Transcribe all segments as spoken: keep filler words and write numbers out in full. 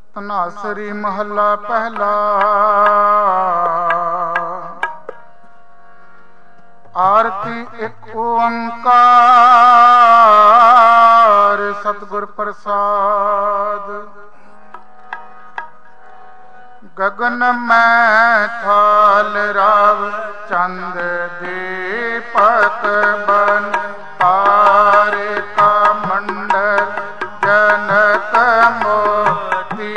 ਧਨਾਸਰੀ ਮਹੱਲਾ ਪਹਿਲਾ। ਆਰਤੀ ਇੱਕ ਓੰਕਾਰ ਸਤਿਗੁਰ ਪ੍ਰਸਾਦ। ਗगन मैं थाल राव चंद दीपक बन तारे का मंडल जनक मोती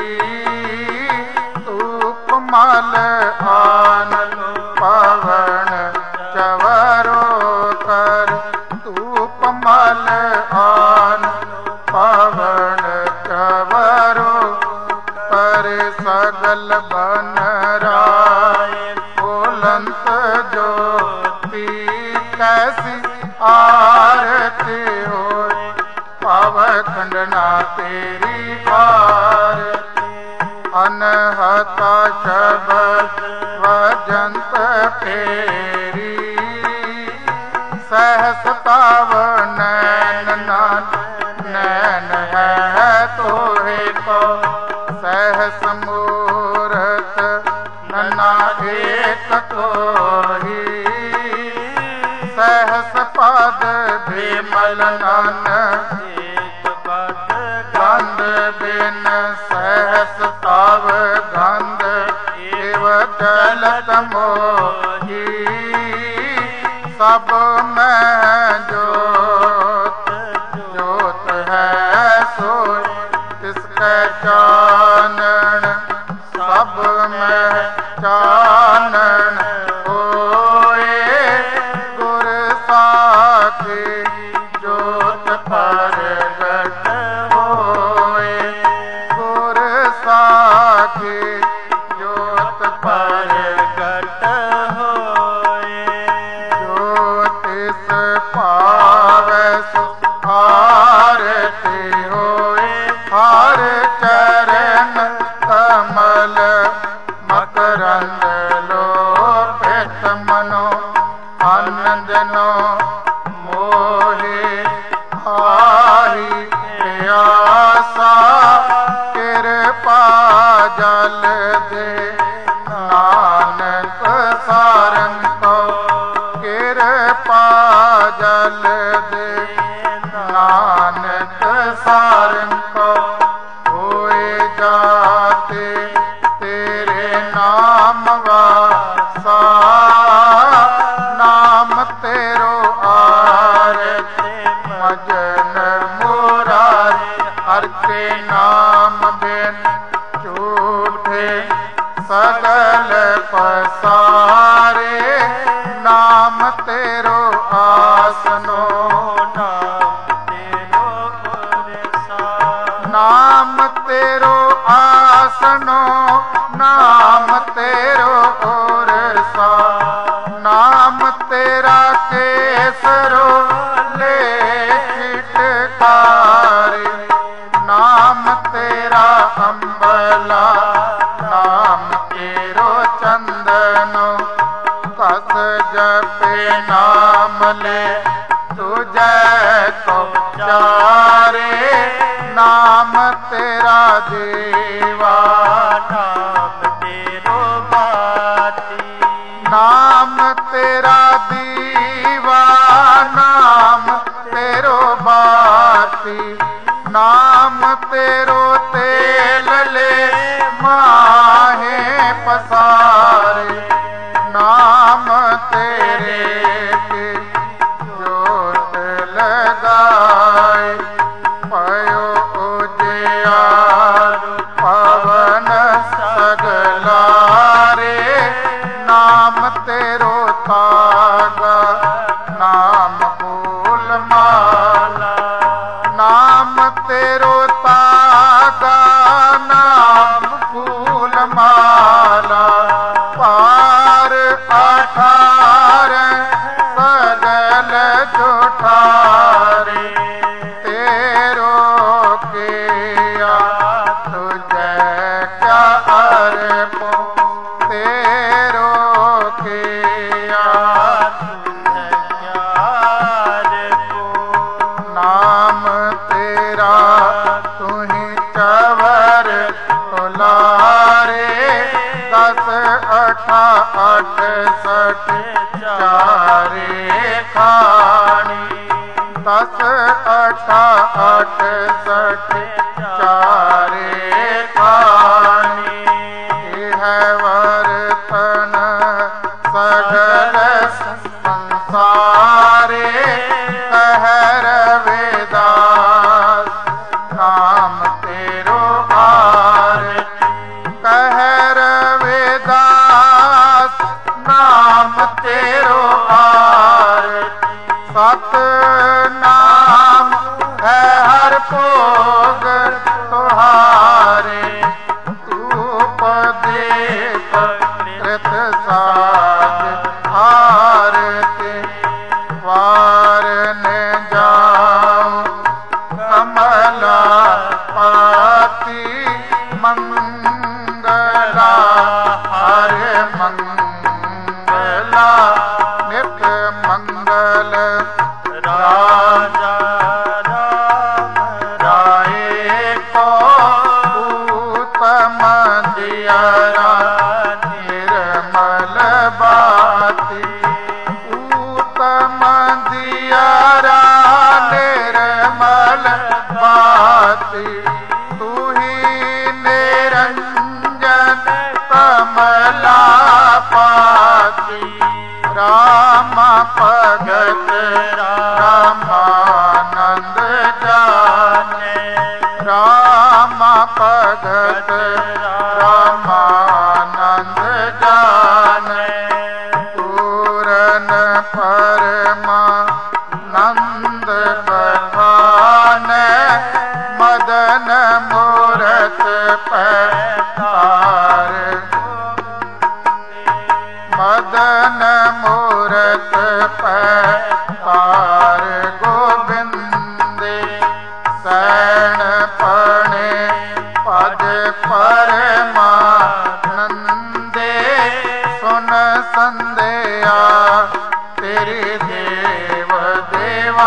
धूप मल आनन पवन चवरो कर धूप मल आनन पवन चवरो पर सगल बन राय बुलंद ज्योति कैसी आरती हो पव खंडना तेरी आरती। अनहता शब्द वजंत फेरी सहस ताव नैन नान नैन है तोहे को सहस मूरत नन्ना एक तोही सहस पद विमल नन एक पद गंध बिन सहस ताव गंध एव चलत मोही सब में जोत जोत है सोई तिसके चानन सब में चानन होए गुर साखी जोत प्रगट होए गुर साखी जोत प्रगट होए। ज्योतिष पावै आरती होए हर चरण कमल मकरंद लोपित मनो आनंदनो मोहे आही प्यासा कृपा जल दे नानक सारंग को कृपा जल दे नानक सारंग को होए जाते तेरे नाम वासा नाम तेरो आरती मजन मुरारी हर के नाम बिन झूठे सगल पसारे नाम तेरो आसनो नाम तेरो आसनो नाम तेरो ओरसा नाम तेरा केसरो ले छिटकारे नाम तेरा अम्बला नाम तेरो चंदनो कस जपे नाम ले तुझे को चारे नाम तेरा देवा नाम तेरो बाती नाम तेरा दीवा नाम तेरो बाती नाम तेरो तेल ले माहे पसारे नाम तेरे के जोत लगाए पयो उजियार पवन सगलारे नाम तेरो तागा नाम फूल माला नाम तेरो तागा नाम दुलारे दस अठा अठ सठ चारे खानी दस अठा अठ सठ चारे खानी यह वर्तन सगल संसारे कह रविदास नाम तेरो हार कह रविदास नाम तेरो हार सत नाम है हर भोग तुहारे धूप दीप कृत साज आरती वारन जाऊं कमला पाती मंगला हरे मंगला नित मंगल राजा राम राय को उत्तम दियारा निर्मल बाती उत्तम दियारा निर्मल बाती तू ही निरंजन कमला पाती राम भगत रामानंद जाने राम भगत रामानंद जाने पूरन परमानंद बखान मदन मूरत पैतार मदन मूरत पैतार गोविंद सैन पणे पद परमानंदे सुन संदेया तेरी देव देवा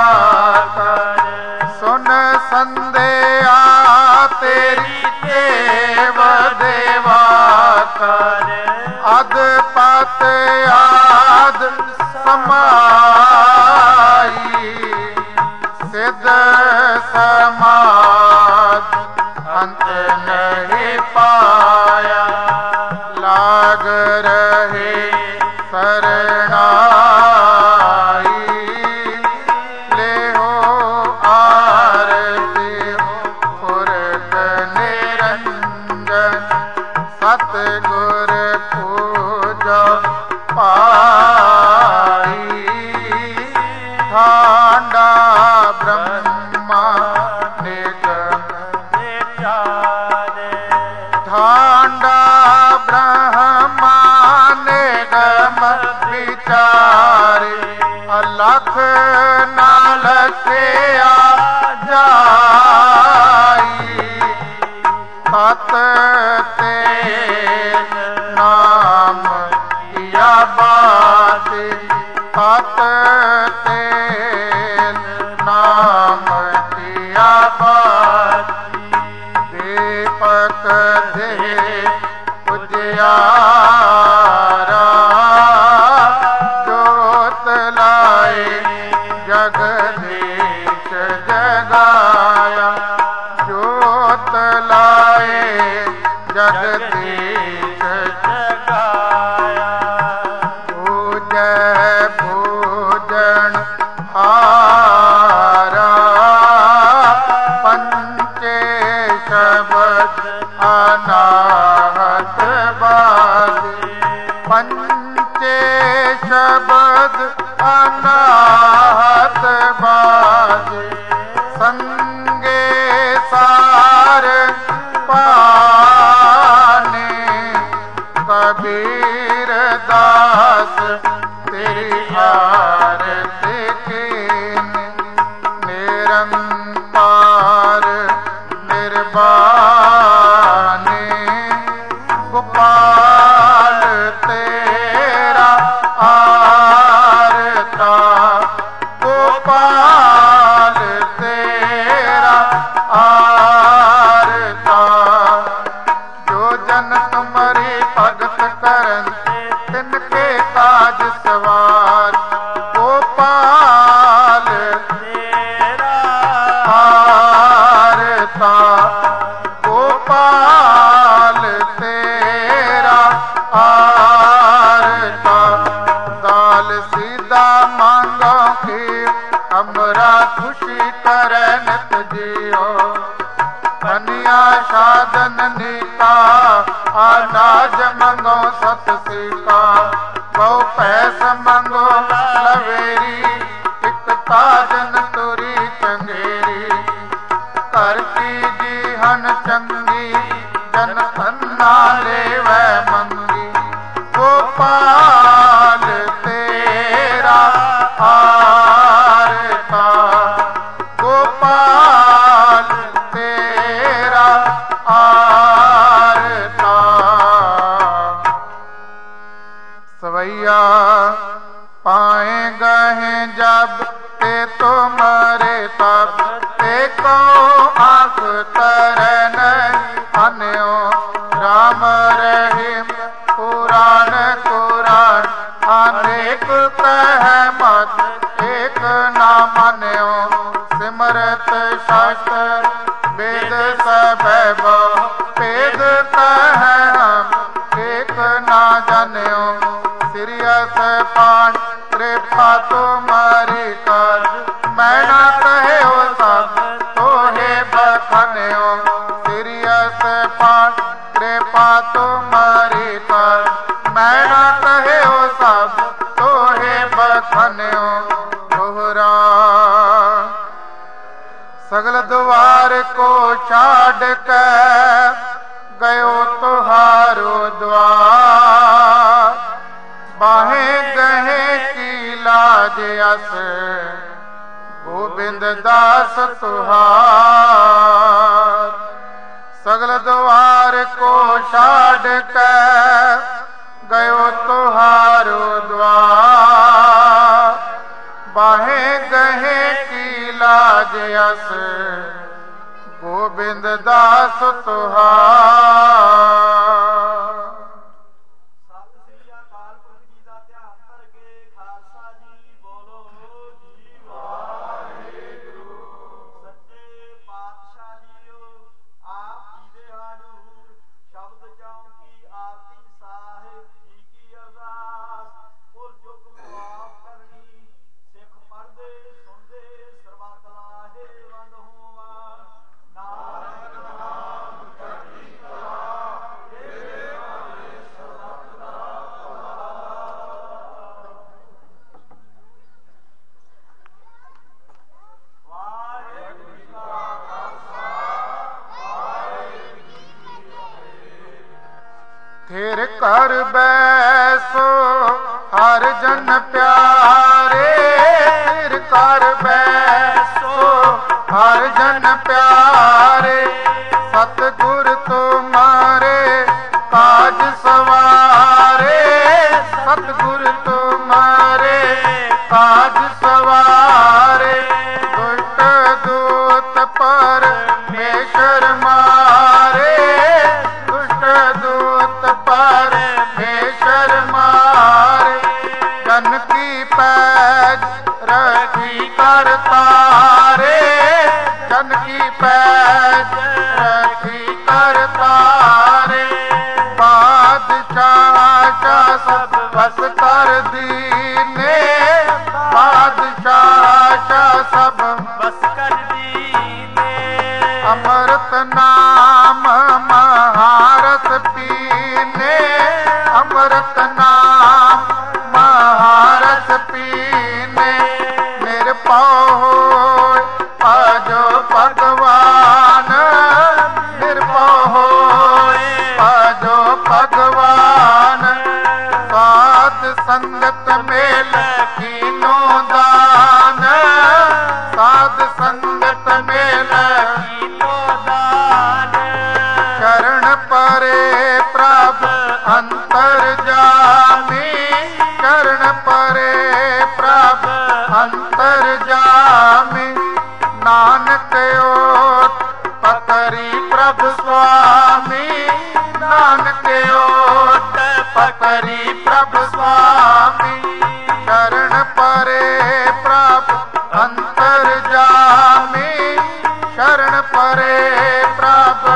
सुन संदेया तेरी देव देवा अद पत आद समाई सिद्ध समाज अंत नहीं पाया लाग रहे शरणाई ले हो आरती पुरख निरंजन सतगुर पूजा पाई ठांडा ब्रह्मा निगम ठांडा ब्रह्मा निगम विचारे अलख नाल के आ जाई तत ते नाम किया बात तत ते नाम किया बात दीपक दे उजियारा जोत लाए जगदीश जगाया जोत लाए जगदीश जगाया पूजय पूजन हारा पंचे शब्द अनाहत बाजी पंचे शब्द अनाहत बाजी संगे सार पाने कबीर दास तेरी आरती कीने निरंकार निर्वाणे करन तिनके काज सवार। गोपाल तेरा हारता, गोपाल तेरा हारता। दाल सीधा मांगो की हमरा खुशी करे नित जियो। कन्या साधन नीता अनाज मंगो सत सीता। बहु पैस मंगो लवेरी एक ताजन तुरी चंगेरी। करती जी हन चंगी जन अन्ना लेवै मंगी। गोपाल तेरा हारता, गोपाल तेरा हारता। सवैया पाए गए जब ते तुम्हारे तब ते को आंख तरन अन्यो। राम रहीम पुराण कुरान अनेक कह मत एक ना मान्यो। सिमरत शास्त्र वेद सब वेद कह हम एक ना जान्यो। सिरियस पान कृपा तुम्हारी कर मैं ना कहे हो सब तो हे बखन्यो। सिरियस पान कृपा तुम्हारी कर मैं ना कहे हो सब तो हे बखन्यो। दोहरा सगल द्वार को छाड़ के गयो तुहारो द्वार। बाहें गहे की लाज अस गोविंद दास तुहार। सगल द्वार को छाड़ के गयो तुहारो द्वार। बाहें गहे की लाज अस गोविंद दास तुहार। फिर कर बैसो हर जन प्यारे। फिर कर बैसो हर जन प्यारे। सतगुर तुम्हारे काज सवारे। सतगुर तुम्हारे काज सवारे। दुष्ट दूत परमेश्वर मारे। दुष्ट दूत परमेश्वर मारे। जन की पैज रखी कर तारे। जन की पैज रखी कर तारे। बादशाह सब बस कर दीने। बादशाह सब बस कर दीने। अमृत नाम महारस पीने। अमृत नाम महारस पीने। निर्भय होय भजो भगवान। निर्भय होय भजो भगवान। साध संगत मेल कीनो दान। साध संगत मेल कीनो दान। शरण परे प्रभ अंतर जामी। शरण परे प्रभ अंतर जामी। नानक ओट पतरी प्रभ स्वामी। नानक ओट पकरी प्रभु स्वामी शरण परे प्रभु अंतर जामी शरण परे प्रभु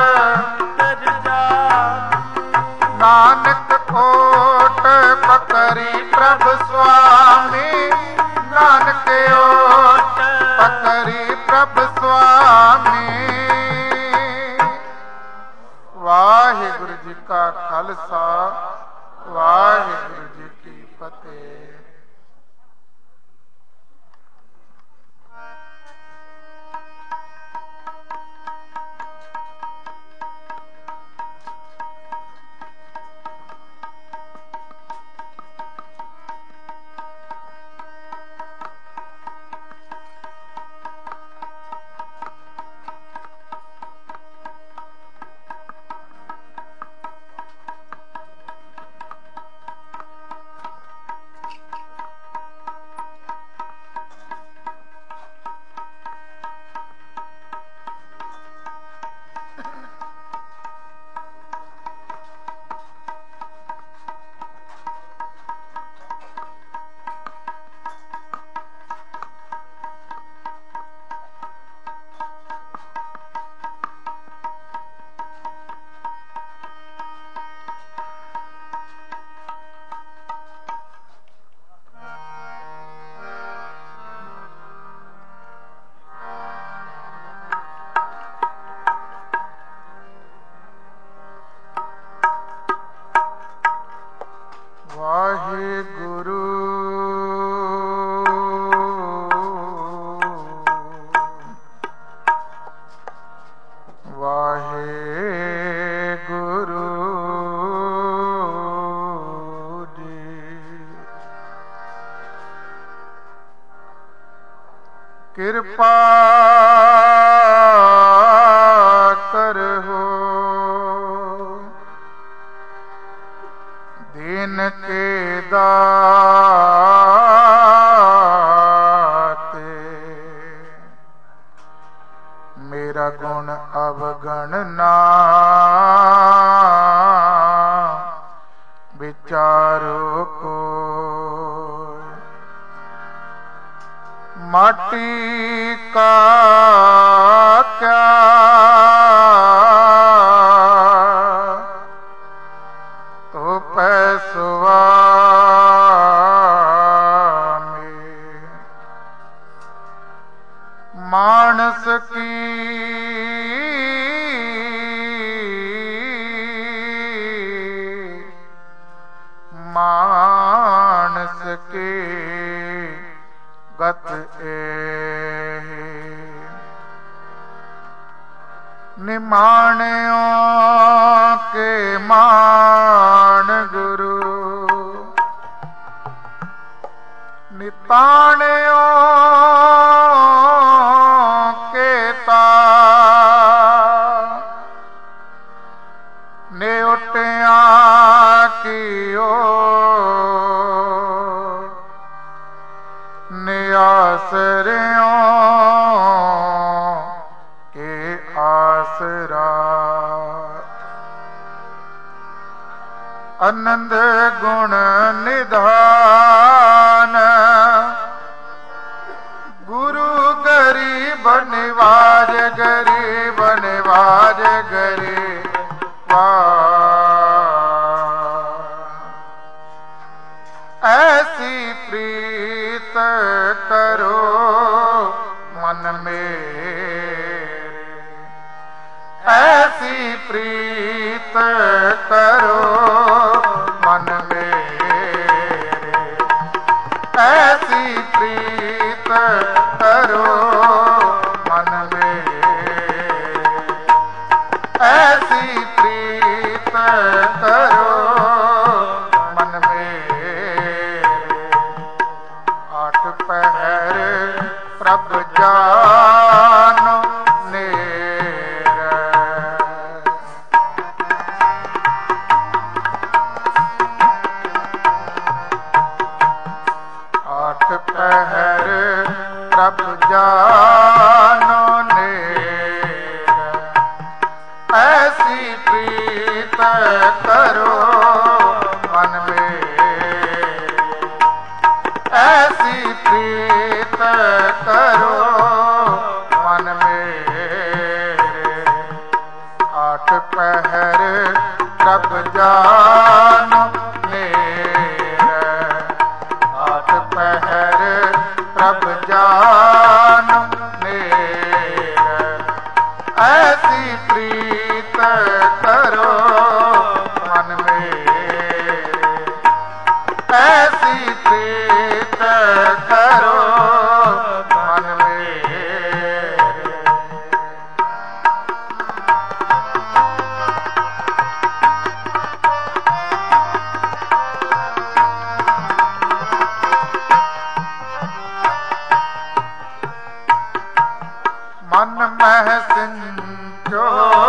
नानक ओट पकरी प्रभु स्वामी नानक ओट पकरी प्रभु स्वामी। वाहिगुरु जी का खालसा वाहिगुरु जी की फतेह। कृपा करहो दीन के दाते मेरा गुण अवगण ना विचारो को माटी का क्या तो पैसवा में मानस की मानस के गत निमाणियों के मान गुरु निताणियों के ता ने उठिया की ओर नियासरियों के आसरा आनंद गुण निधान गुरु गरीब निवाज गरीब निवाज गरीब ऐसी प्रीत करो मन मेरे ऐसी प्रीत करो मन मेरे ऐसी प्रीत करो मन मेरे ऐसी प्रीत करो मन मेरे आठ पहर प्रभ जानो पहर प्रभ जानो नेर ऐसी प्रीत आठ पहर प्रभ जानो नेर, आठ पहर प्रभ जानो नेर, ऐसी प्रीत करो मन मेरे, ऐसी प्रीत करो मन मेरे। मन मह सिंचो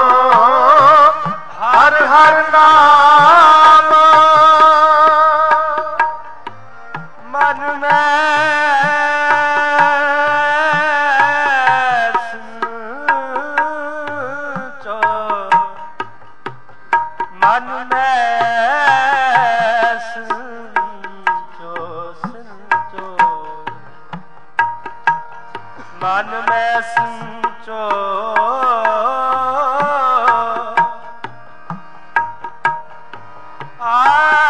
हर हर नाम, मन में सिंचो, मन में सिंचो सिंचो, मन में सिंचो आ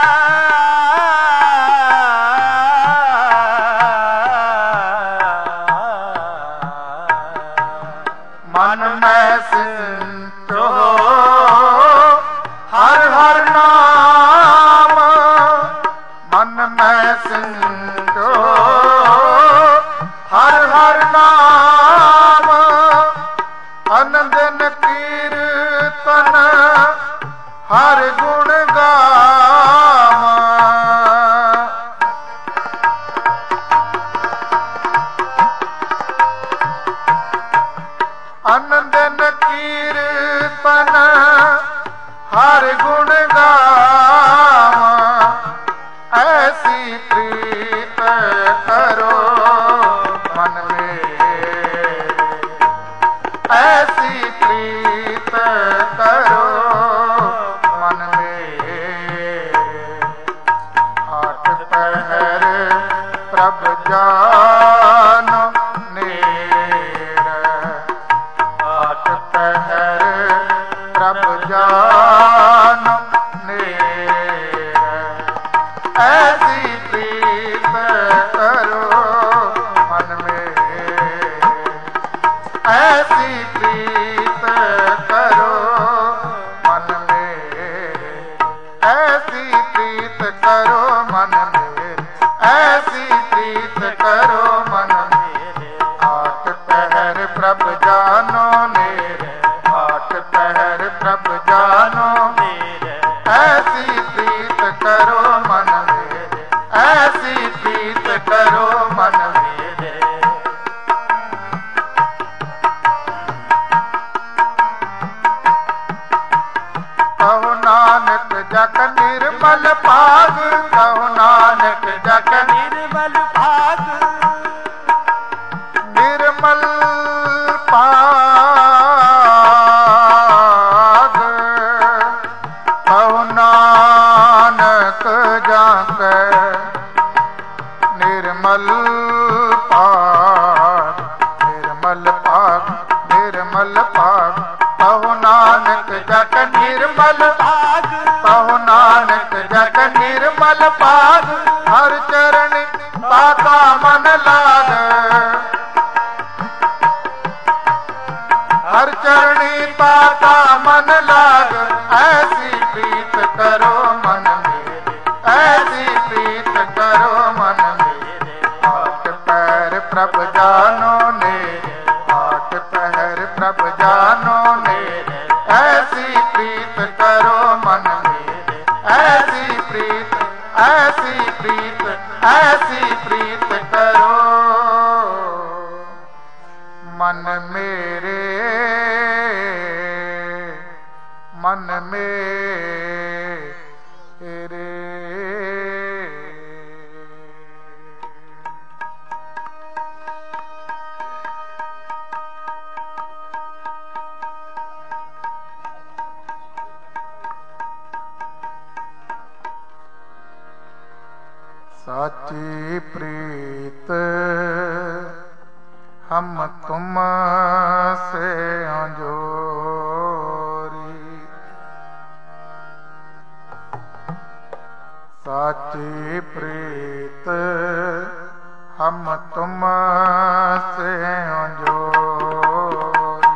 मन में सिंचो हर हर नाम, मन में सिंचो हर हर नाम, अनंदन कीर्तन हर गुण गाम, अनंदन कीर्तन हर गुण गाम, ऐसी प्रीत करो मन मेरे, ऐसी प्रीत करो मन मेरे। आठ पहर प्रभ जानो नेर, आठ पहर प्रभ जानो नेर, ऐसी प्रीत करो मन मेरे, ऐसी प्रीत करो मन मेरे, ऐसी प्रीत करो मन मेरे, ऐसी प्रीत करो मन मेरे। आठ पहर प्रभ जानो नेर, आठ पहर प्रभ जानो नेर, ऐसी प्रीत करो मन मेरे, ऐसी प्रीत करो मन मेरे। कहो नानक जग निर्मल भाग, कहो नानक जग निर्मल भाग, निर्मल भाग, कहो नानक जग निर्मल भाग, निर्मल भाग, निर्मल भाग, कहो नानक जग निर्मल भाग, कहो नानक जग निर्मल भाग, हर चरण ताका मन लाग, हर चरणी ताका मन लाग, ऐसी प्रीत करो मन मेरे, ऐसी प्रीत करो मन मेरे। आठ पैर प्रभ जानो नेर, आठ पहर प्रभ जानो नेर, ऐसी प्रीत करो मन मेरे, ऐसी प्रीत, ऐसी प्रीत, ऐसी प्रीत करो मन मेरे, मन मेरे। साची प्रीत हम तुम से जोरी, साची प्रीत हम तुम से जोरी,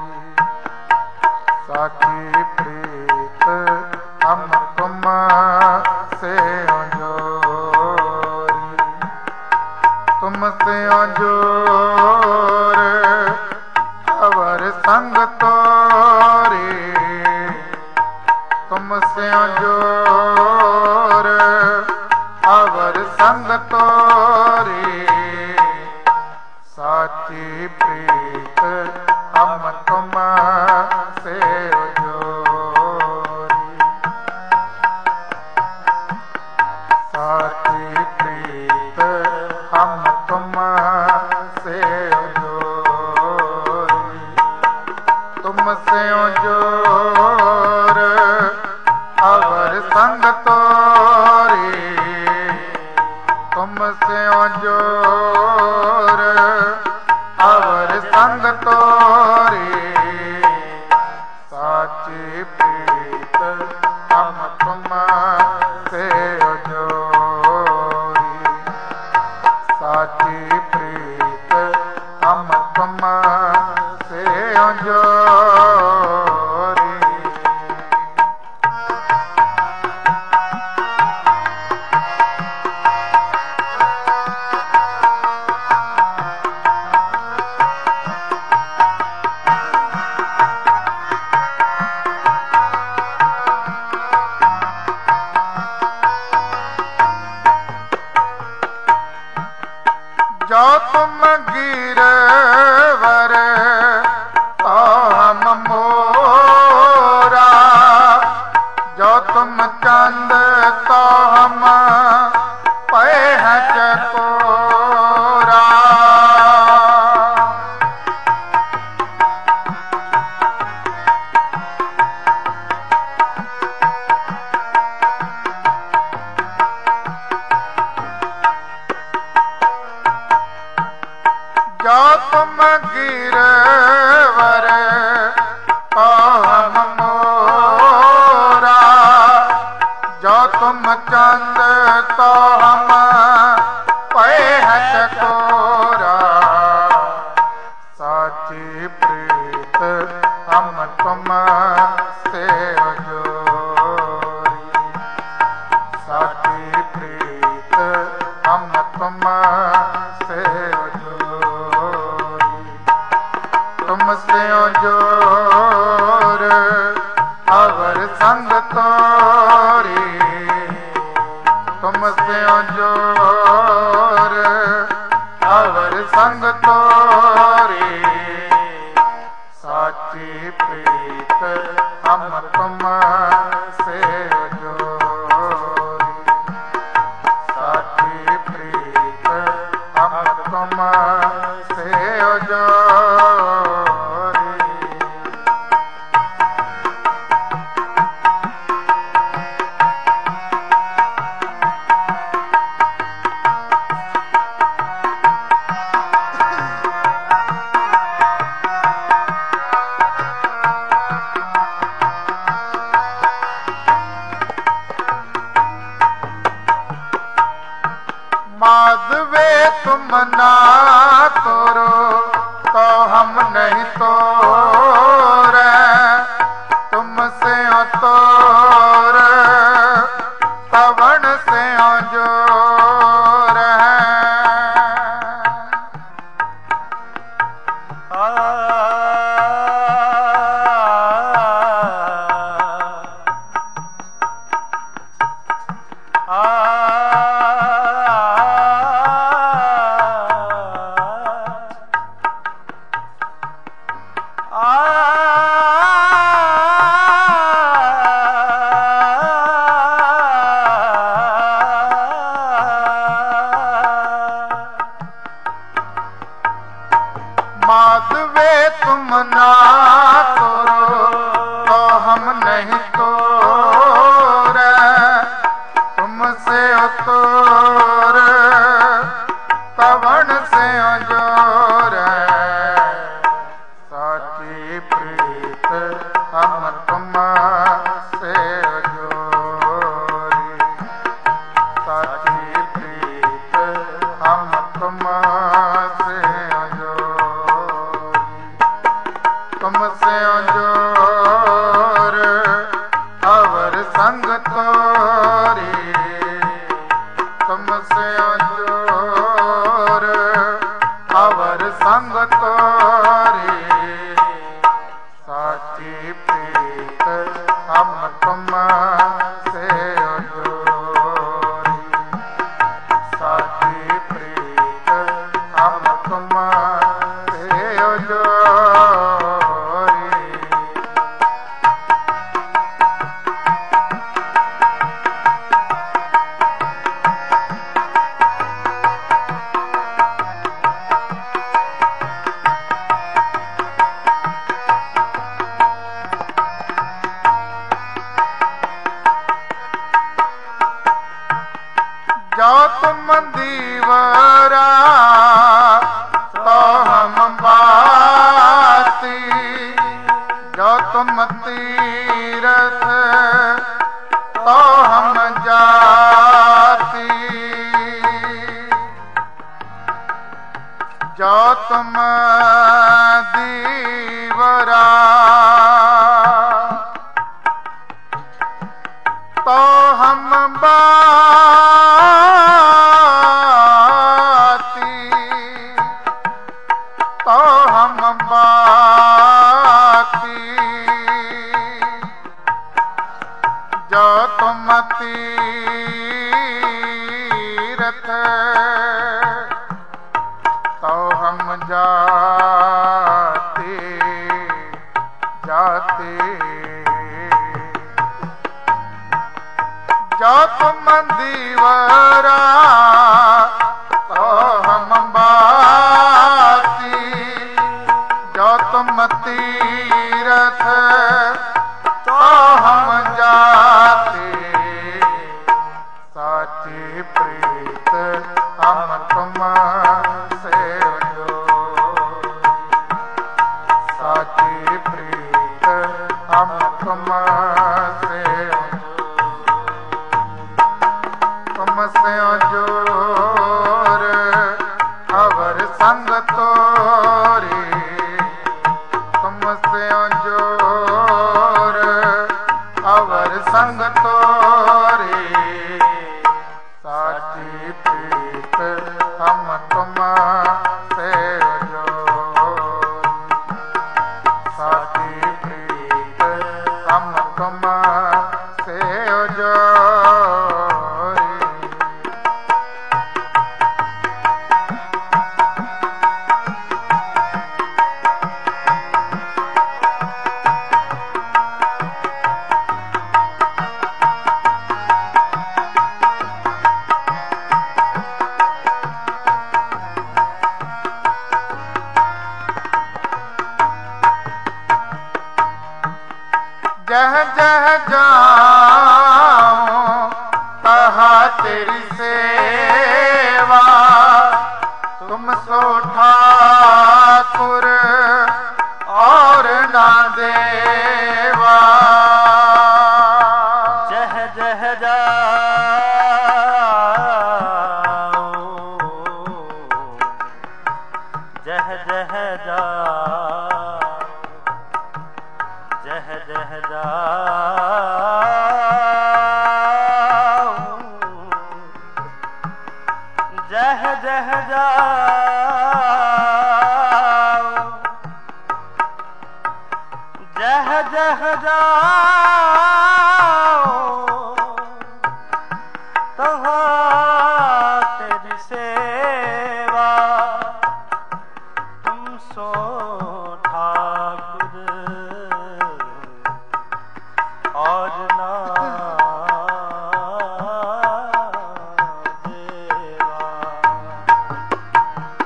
साची प्रीत हम तुम से जोरी, तुमसे जोर अवर संग तोरी, तुमसे जोर अवर संग तोरी, साची प्रीत हम तुम से जोरी, साची प्रीत हम तुम से जोरी, तुमसे जोर अवर संग तोरी, तुमसे जोर अवर संग तोरी, साची प्रीत हम तुम से जोरी, साची प्रीत हम तुम से जोरी। जो तुम गिरवर तो हम मोरा, जो तुम चंद तो हम पे हैं चकोरा, जो तुम गिरवर तो हम मोरा, जो तुम चंद तो हम पे हैं चकोरा, साची प्रीत हम तुम से जोरी, साची प्रीत हम तुम से जोरी, तुमसे जोर अवर संग तोरी, तुमसे जोर अवर संग तोरी, साची प्रीत हम तुम से जोरी, साची प्रीत हम तुम से जोरी। माधवे तुम ना तोरो तो हम नहीं तोरे, तुमसे तोर पवन से जोर आ संग तोरी तुमसे जोर अवर संग तोरी साची प्रीत हम तुम से जोरी साची प्रीत हम तुम से जोरी। जो तुम दीवारा तो हम बाती जो तुम तीरथ तो हम जाती जो तुम दीवारा तो हम बाती तो हम बाती जो तुम तीरथ तो हम जाते जाते जो तुम दीवारा तो हम बाती जो तुम तीरथ तो हम जाते साची प्रीत हम तुम से जोरी साची प्रीत हम तुम से तुमसे जोर अवर संग तोरी तुमसे जोर अवर संग तोरी साची प्रीत हम तुम से जोरी साची प्रीत हम तुम से जोरी। जह जह जाऊं कहा तेरी सेवा तुम सो ठाकुर और ना देवा जह जह जाओ जह जह जाओ जह जह जाओ जह जह जाओ जह जह जाओ तहाँ तेरी सेवा तुम सो ठाकुर और ना देवा।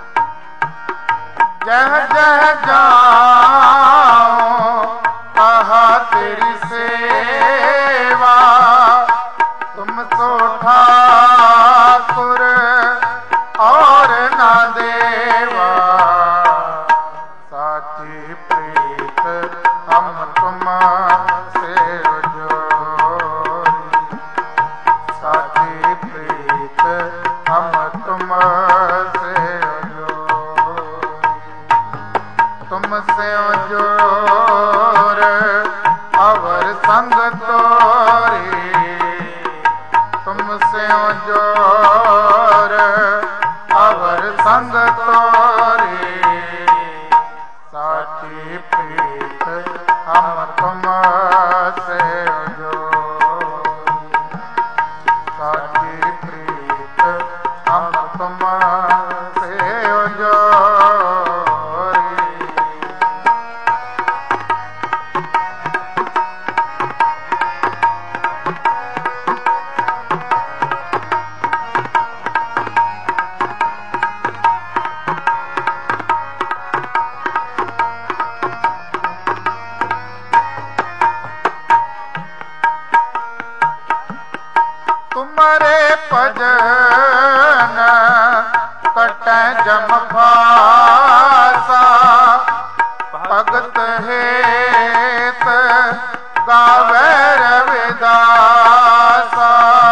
जम फासा भगत हेत गावे रविदासा।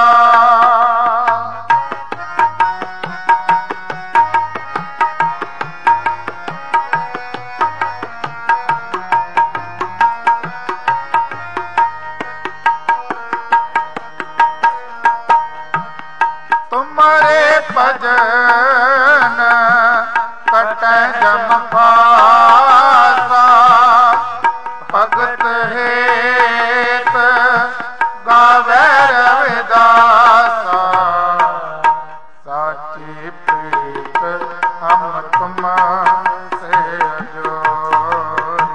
तुम्हारे भजन कटे जम फासा भगत हेत गावे रविदासा। साची प्रीत हम तुम से जोरी,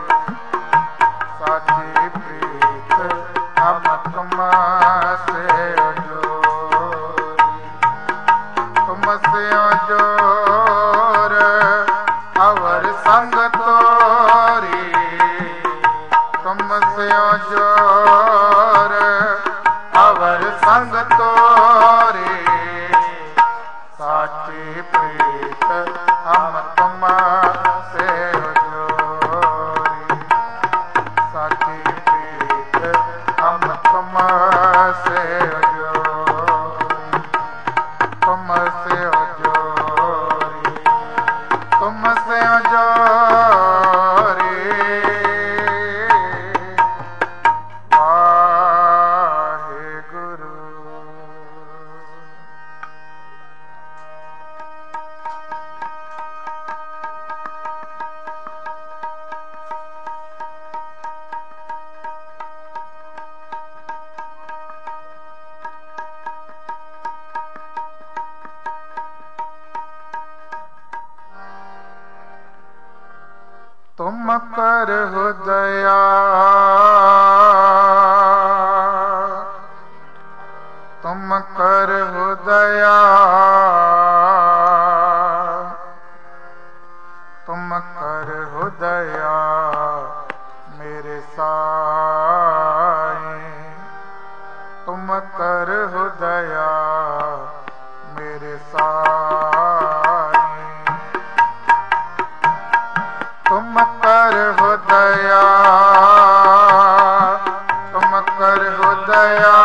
साची प्रीत हम तुम से जोरी। तुमसे जोर अवर संग तोरी, तुमसे जोर अवर संग तोरी। साची प्रीत हम तुम से जोरी, साची प्रीत हम तुम से जोरी। तुमसे जोरी, तुमसे जोरी। वाहेगुरु। तुम कर हो दया, तुम कर हो दया, तुम कर हो दया मेरे साईं। तुम कर हो दया मेरे साईं। तुम कर हो दया, तुम कर हो दया,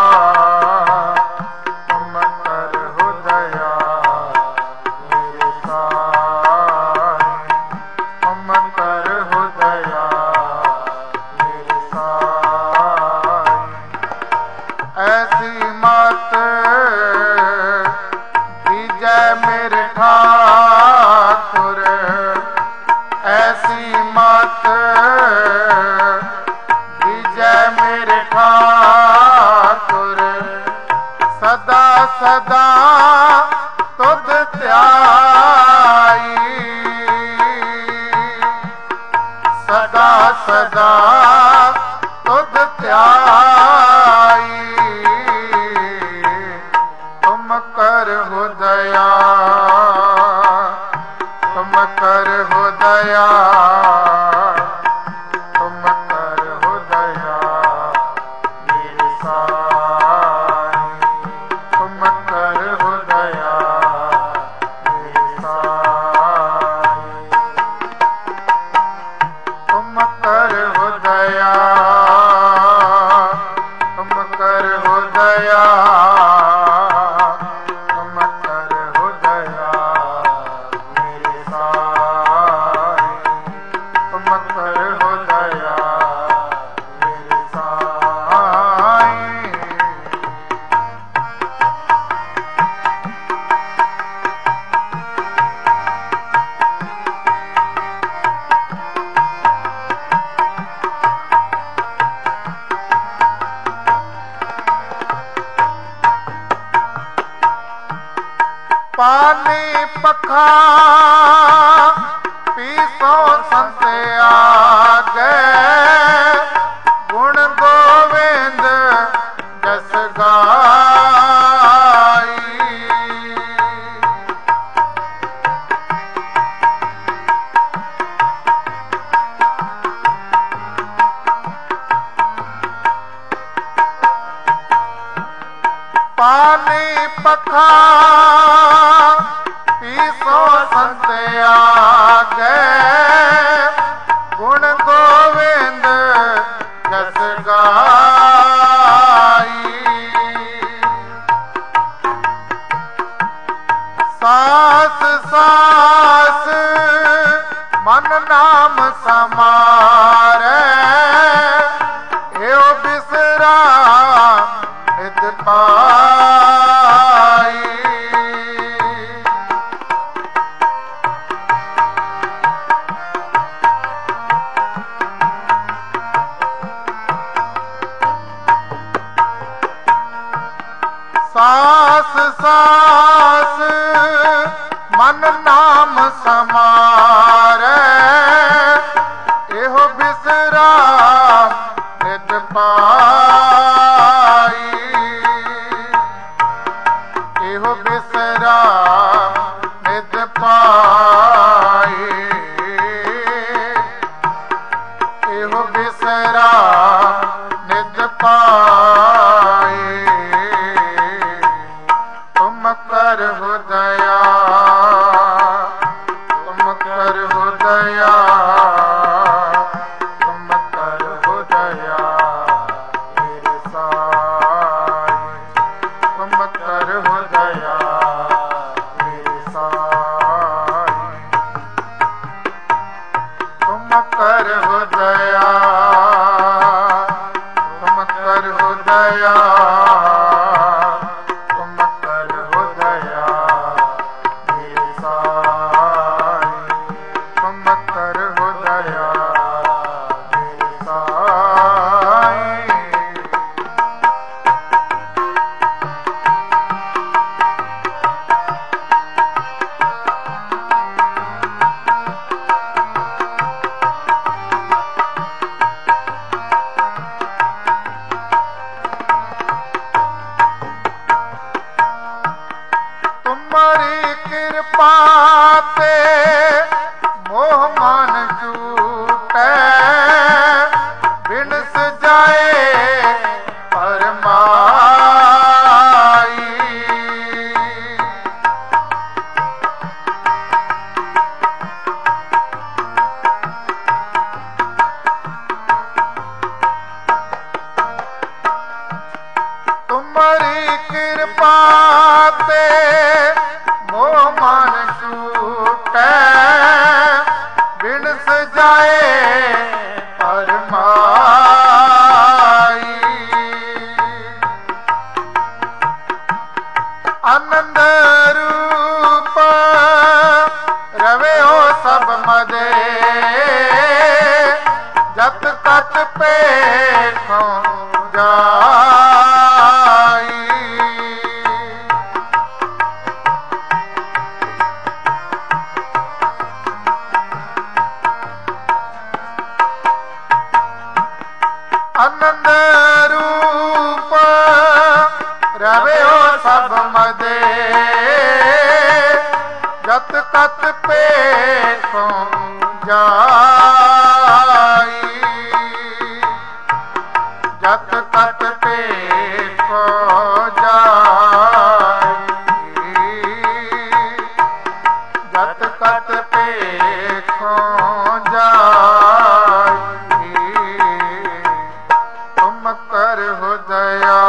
तुम कर हो दया मेरे साईं। तुम कर हो दया मेरे साईं। ऐसी मत दीजै मेरे ठाकुर, ऐसी मत दीजै मेरे ठाकुर। सदा सदा तुध ध्याई, सदा सदा तुध ध्याई। तुम कर हो दया, तुम कर हो दया, तुम कर हो दया मेरे साईं। तुम कर हो दया मेरे साईं। तुम कर हो दया, तुम कर हो दया, तुम कर हो दया मेरे साईं। तुम कर हो दया मेरे साईं। पानी पखा पीसो संत आगे, गुण गोविंद जस गाई। पानी पखा पीसो ਸੰਤ ਆਗੇ ਗੁਣ ਗੋਵਿੰਦ ਜਸ ਗਾਈ ਸਾਸ ਸਾਸ ਮਨ ਨਾਮ ਸਮਾਰੈ ਏਉ ਬਿਸਰਾ ਨਿਤ ਪਾਈ ਸਾਸ ਸਾਸ ਮਨ ਨਾਮ ਸਮਾਰੈ ਇਹੋ ਬਿਸਰਾ ਨਿਤ ਪਾਈ ਇਹੋ ਬਿਸਰਾ ਨਿਤ ਪਾਈ ਇਹੋ ਬਿਸਰਾ ਨਿਤ ਪਾਈ ਤੁਮ ਕਰ ਹੋ ਦਇਆ ਤੁਮ ਕਰ ਹੋ ਦਇਆ ਤੁਮ ਕਰ ਹੋ ਦਇਆ ਮੇਰੇ ਸਾਈ ਤੁਮ ਕਰ ਹੋ ਦਇਆ ਮੇਰੇ ਸਾਈ ਤੁਮ ਕਰ ਹੋ ਦਇਆ ਤੁਮ ਕਰ ਹੋ ਦਇਆ तुम्हारी कृपा ते मोह मन झूठे बिन सजाए फरमाई तुम्हारी कृपा ते मोह मन झूठे बिन सजाए फरमाई आनंद रूप रवे हो सब मदे जत तत पेखों जाई आनंद रूप रवे हो सब मदे जत तत पेखों जाई जत तत पेखों जाई जत तत पेखों जाई तुम कर हो दया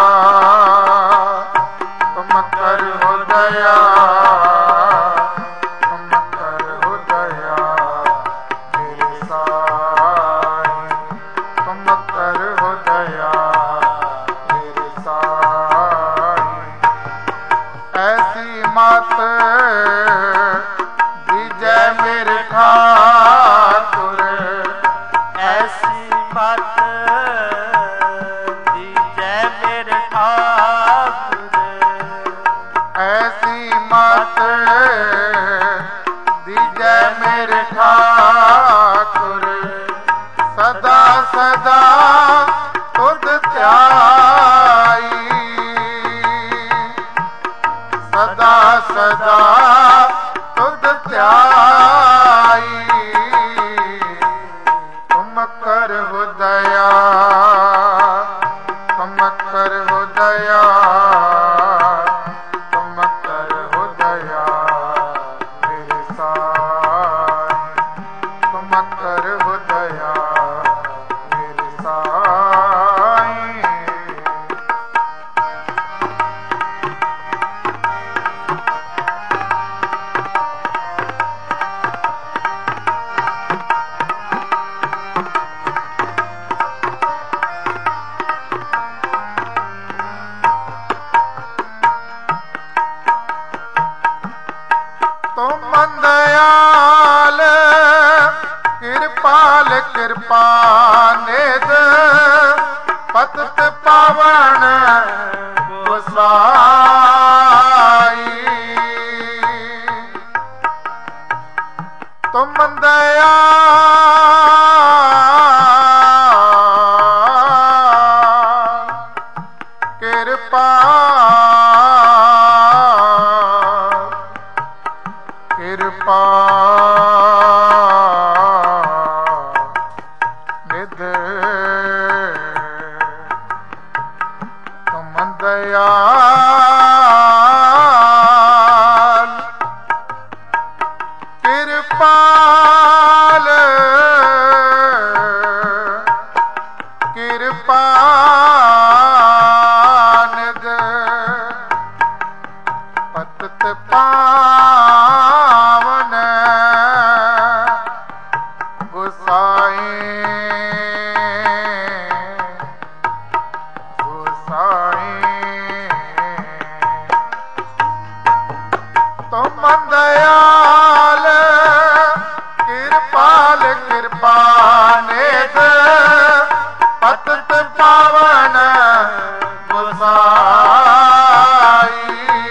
तुम कर हो दया तुम कर हो दया मेरे साई तुम कर हो दया मेरे साई ऐसी मत विजय मेरे ठाकुर ऐसी मत दीजै मेरे ठाकुर ऐसी मत दीजै मेरे ठाकुर सदा सदा तुध ध्याई सदा सदा तुध ध्याई तुम कर हो दया तुम कर हो दया तुम कर हो दया मेरे साथ ਕਿਰਪਾ ਨਿਧ ਪਤਿਤ ਪਾਵਨ ਗੋਸਾਈ ਤੁਮ ਦਇਆ ਕਿਰਪਾ ਕਿਰਪਾ ਨਿਧ ਤੁਮ ਦਇਆਲ ਕਿਰਪਾਲ ਕਿਰਪਾ ਨਿਧ ਪਤਿਤ ਪਾਵਨ ਗੁਸਾਈ ਗੁਸਾਈ ਤੁਮ ਦਇਆਲ ਕਿਰਪਾਲ ਕਿਰਪਾ ਨਿਧ ਪਤਿਤ ਪਾਵਨ ਗੁਸਾਈ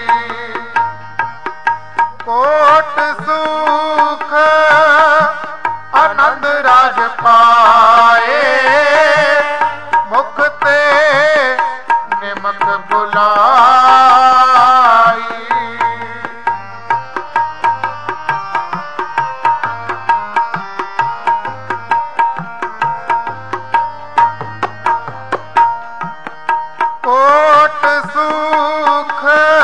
ਕੋਟ ਸੁਖ ਆਨੰਦ ਰਾਜ ਪਾਏ ਮੁਖ ਤੇ ਨਿਮਕ ਬੁਲਾਈ ਕੋਟ ਸੁਖ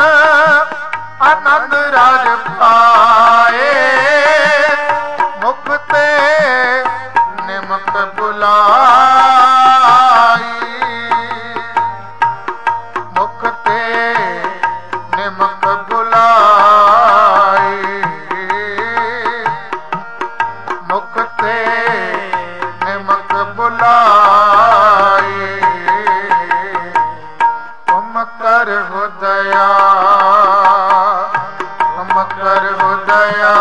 ਆਨੰਦ ਰਾਜ ਪਾਏ ਮੁਖ ਤੇ ਨਿਮਕ ਬੁਲਾਈ ਮੁਖ ਤੇ ਨਿਮਕ ਬੁਲਾਈ ਮੁਖ ਤੇ ਨਿਮਕ ਬੁਲਾਈ ਤੁਮ ਕਰ ਹੋ ਦਇਆ ਤੁਮ ਕਰ ਹੋ ਦਇਆ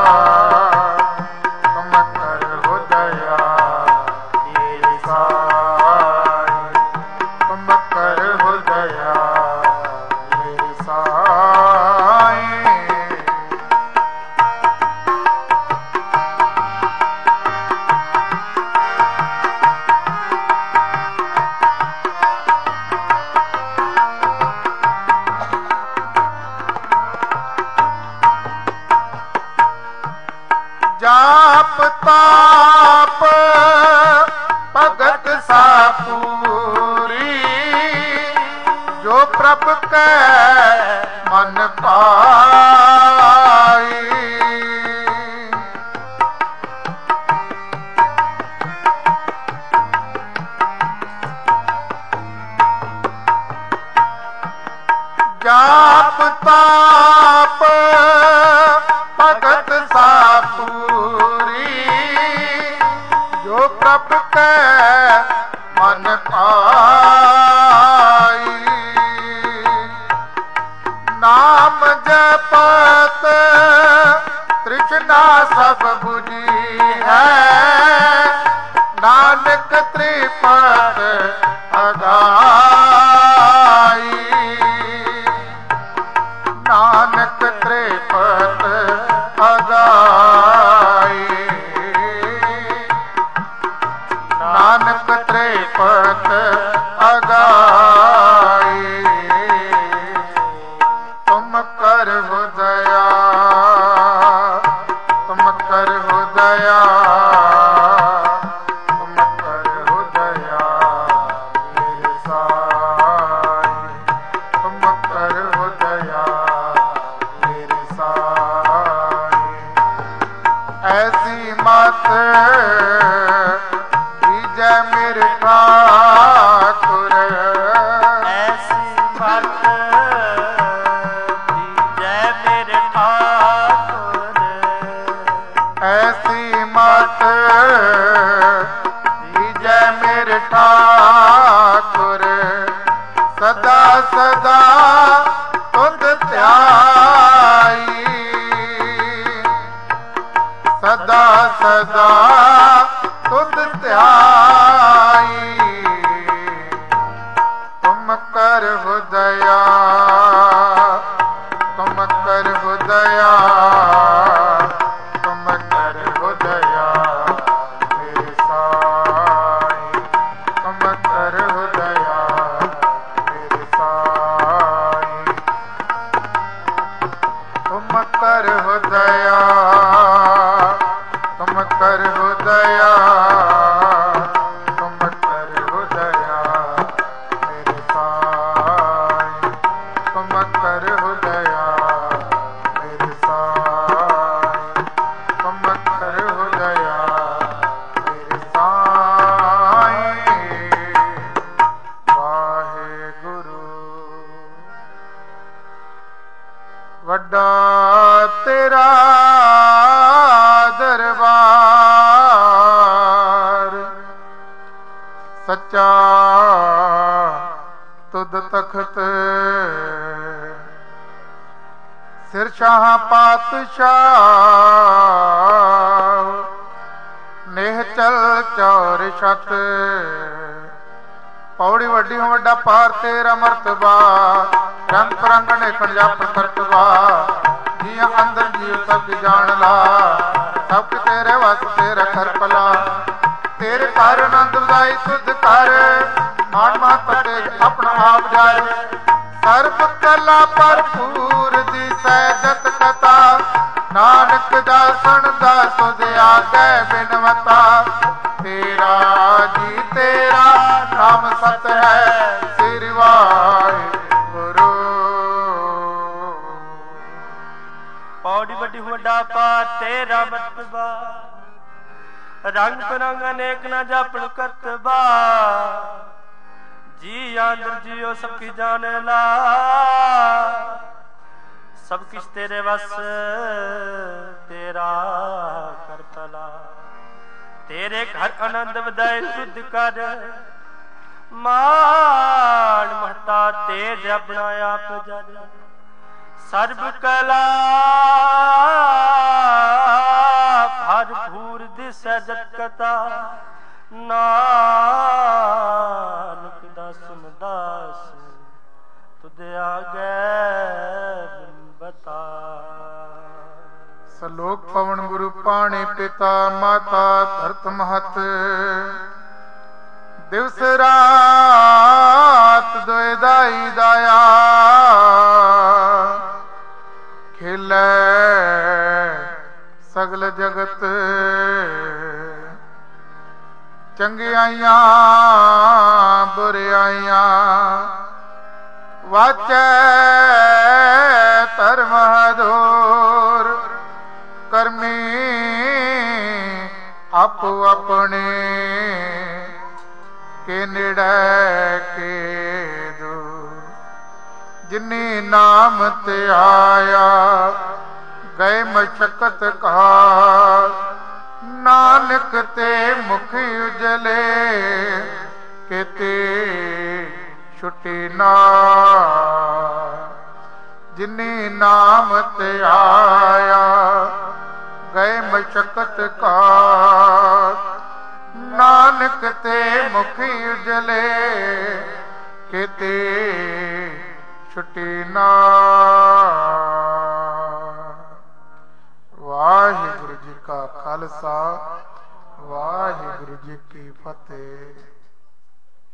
ਤੁਮ ਕਰ ਹੋ ਦਇਆ ਮੇਰੀ ਸਾਈ ਤੁਮ ਕਰ ਹੋ ਦਇਆ ਮੇਰੀ ਸਾਈ ਜਾਪ ਤਾਪ ਭਗਤ ਸਾਪੂਰੀ ਜੋ ਪ੍ਰਭ ਕੈ ਮਨ ਪਾਈ ਜਾਪ ਤਾਪ ਭਗਤ ਸਾਪੂਰੀ ਜੋ ਪ੍ਰਭ ਕੈ ਮਨ ਪਾਈ ਨਾਮ ਜਪਤ ਤ੍ਰਿਸ਼ਨਾ ਸਭ 부ਜੀ ਹੈ ਨਾਨਕ ਤ੍ਰਿਪਤ ਅਗਾਈ ਨਾਨਕ ਤ੍ਰਿਪਤ ਅਗਾਈ ਨਾਨਕ ਤ੍ਰਿਪਤ ਅਗਾਈ ਤੁਮ ਕਰ ਹੋ ਦਇਆ ਤੁਮ ਕਰ ਹੋ ਦਇਆ ਤੁਮ ਕਰ ਹੋ ਦਇਆ ਮੇਰੇ ਸਾਈ ਤੁਮ ਕਰ ਹੋ ਦਇਆ ਮੇਰੇ ਸਾਈ ਐਸੀ ਮਤ ਜੈ ਮੇਰੇ ਠਾਕੁਰ ਐਸੀ ਮਤ ਜੈ ਮੇਰੇ ਠਾਕੁਰ ਐਸੀ ਮਤ ਜੈ ਮੇਰੇ ਠਾਕੁਰ ਸਦਾ ਸਦਾ ਤੁਧ ਧਿਆਈ ਸਦਾ ਸਦਾ ਤੁਧ ਧਿਆਈ ਵੱਡਾ ਤੇਰਾ ਦਰਬਾਰ, ਸੱਚਾ ਤੁਧ ਤਖਤ, ਸਿਰ ਸ਼ਾਹ ਪਾਤਸ਼ਾਹ, ਨੇਹ ਚਲ ਚੌਰ ਛਤ। ਪੌੜੀ ਵੱਡੀ ਹੋ ਵੱਡਾ ਪਾਰ ਤੇਰਾ ਮਰਤਬਾ, ਰੰਗ ਪਰੰਗ ਨੇਖਣ ਜਾਪਣ ਕਰਤਬਾ। ਜੀਆਂ ਅੰਦਰ ਜੀਉ ਸਭ ਜਾਣ ਲਾ, ਸਭ ਤੇਰੇ ਵਸ ਤੇਰਾ ਕਰ ਭਲਾ। ਤੇਰੇ ਘਰ ਆਨੰਦ ਵਧਾਈ ਤੁਧ ਕਰ, ਮਾਣ ਮਹੱਤ ਤੇਜ ਆਪਣਾ ਆਪ ਜਾਏ। ਸਰਬ ਕਲਾ ਭਰਪੂਰ ਦੀ ਸਹਿਜਤ ਕਥਾ, ਨਾਨਕ ਦਾ ਸੁਣਦਾ ਸੁਧ ਆਗੇ ਬਿਨਵਤਾ। ਤੇਰਾ ਜੀ ਤੇਰਾ ਨਾਮ ਸਤ ਹੈ, ਸ੍ਰੀ ਵਾਹਿਗੁਰੂ। ਪੌੜੀ ਵੱਡੀ ਵੱਡਾ ਪਾਰ ਤੇਰਾ ਮਰਤਬਾ, ਰੰਗ ਬਰੰਗ ਅਨੇਕ ਨਾ ਜਾਪਣ ਕਰਤਬਾ। जी अंदर जियो सब की जाने ला, सब किछ तेरे बस तेरा कर भला। तेरे घर आनंद वधाए तुध कर, मान महता तेज अपना आप जन। सर्ब कला भरपूर दिस जत कथा, नानक दास दास तुद आगे बता। ਸਲੋਕ ਪਵਨ ਗੁਰੂ ਪਾਣੀ ਪਿਤਾ ਮਾਤਾ ਧਰਤ ਮਹਤ। ਦਿਵਸ ਰਾਤ ਦੋਇ ਦਾਈ ਦਾਇਆ, ਖੇਲੇ ਸਗਲ ਜਗਤ। ਚੰਗਿਆਈਆਂ ਬੁਰਿਆਈਆਂ, ਵਾਚੈ ਧਰਮ ਹਦੂਰ। ਕਰਮੀ ਆਪੋ ਆਪਣੇ, ਕੇ ਨੇੜੇ ਕੇ ਦੂਰ। ਜਿਨੀ ਨਾਮ ਤੇ ਆਇਆ, ਗਏ ਮਸ਼ਕਤ ਕਾਲ। ਨਾਨਕ ਤੇ ਮੁਖ ਉਜਲੇ, ਕਿਤੇ ਛੁਟੀ ਨਾ। ਜਿਨੀ ਨਾਮ ਤੇ ਆਇਆ, ਗਏ ਮਸ਼ਕਤ ਕਾਲ। ਨਾਨਕ ਤੇ ਮੁਖ ਉਜਲੇ, ਕਿਤੇ ਛੁਟੀ ਨਾ। ਵਾਹਿਗੁਰੂ ਜੀ ਕਾ ਖਾਲਸਾ, ਵਾਹਿਗੁਰੂ ਜੀ ਕੀ ਫਤਿਹ।